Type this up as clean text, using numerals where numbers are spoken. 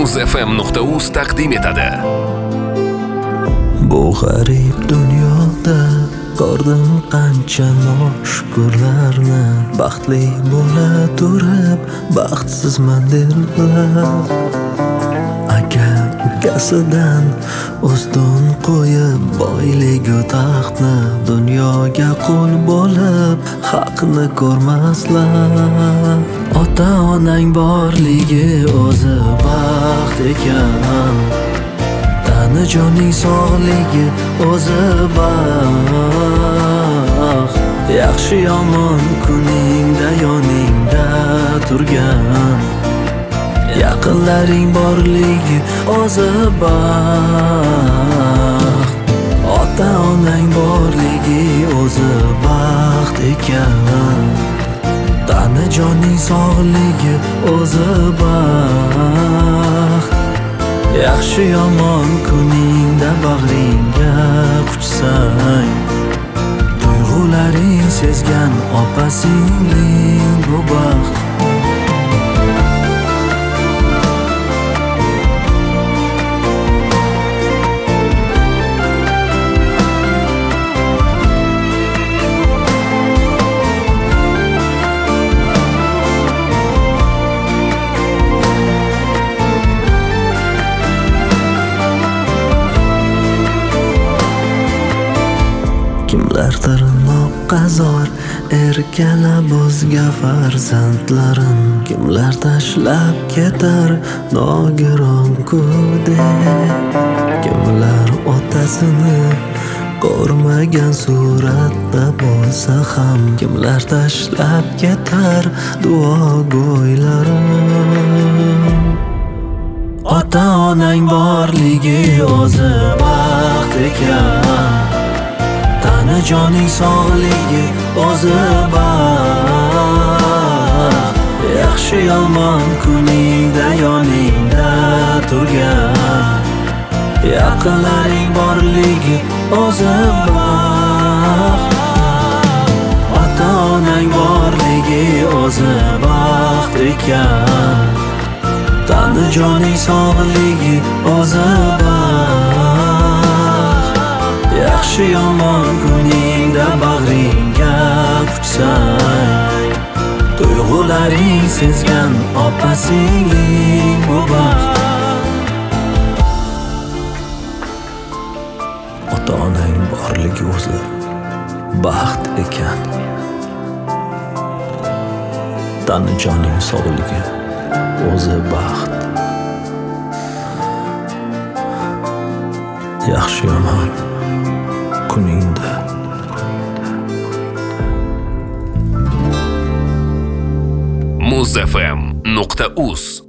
muzfm.uz taqdim etadi. Bu g'arib dunyoda ko'rdim qancha noshukurlarni, baxtli bo'la turib baxtsizman derlar. Agar ukasidan ustun qo'yib boyligu taxtni, dunyoga qul bo'lib haqni ko'rmaslar. Ota onang borligi o'zi baxt ekan, tani joning sog'ligi o'zi baxt. Yaxshi yomon kuningda yoningda turgan, yaqinlaring borligi o'zi baxt. Ota onang borligi o'zi baxt ekan, tani joning sog'ligi o'zi baxt. Yaxshi yomon kuningda bag'ringga quchsang, tuyg'ularing sezgan opa-singling bu baxt. Kimlar tirnoqqa zor erkalab o'zga farzandlarin, kimlar tashlab ketar nogiron kudek, kimlar otasini ko'rmagan suratda bo'lsa ham, kimlar tashlab ketar duogo'ylarin. Ota onang borligi o'zi baxt ekan, tani joning sog'ligi o'zi baxt. Yaxshi yomon kuningda yoningda turgan, yaqinlaring borligi o'zi baxt. Ota onang borligi o'zi baxt ekan, tani joning sog'ligi o'zi baxt. Yaxshi yomon kuningda bag'ringga quchsang, tuyg'ularing sezgan opa-singling bu baxt. Ota onang borligi o'zi baxt ekan, tani joning sog'ligi o'zi baxt. Yaxshi yomon kuningda. muzfm.uz